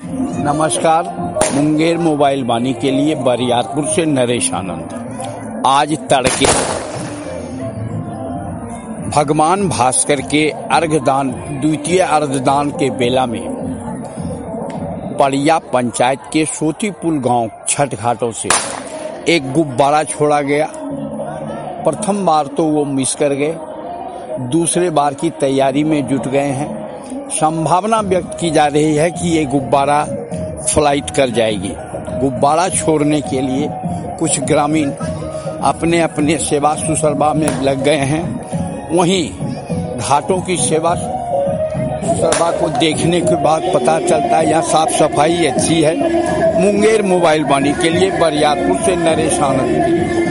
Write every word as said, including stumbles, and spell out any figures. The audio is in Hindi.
नमस्कार। मुंगेर मोबाइल वाणी के लिए बरियारपुर से नरेश आनंद। आज तड़के भगवान भास्कर के अर्घदान द्वितीय अर्घदान के बेला में पड़िया पंचायत के सोतीपुल गांव छठ घाटों से एक गुब्बारा छोड़ा गया। प्रथम बार तो वो मिस कर गए, दूसरे बार की तैयारी में जुट गए हैं। संभावना व्यक्त की जा रही है कि ये गुब्बारा फ्लाइट कर जाएगी। गुब्बारा छोड़ने के लिए कुछ ग्रामीण अपने अपने सेवा सुसरबा में लग गए हैं। वहीं घाटों की सेवा सुसरबा को देखने के बाद पता चलता है यहाँ साफ सफाई अच्छी है। मुंगेर मोबाइल वाणी के लिए बरियारपुर से नरेश आनंद।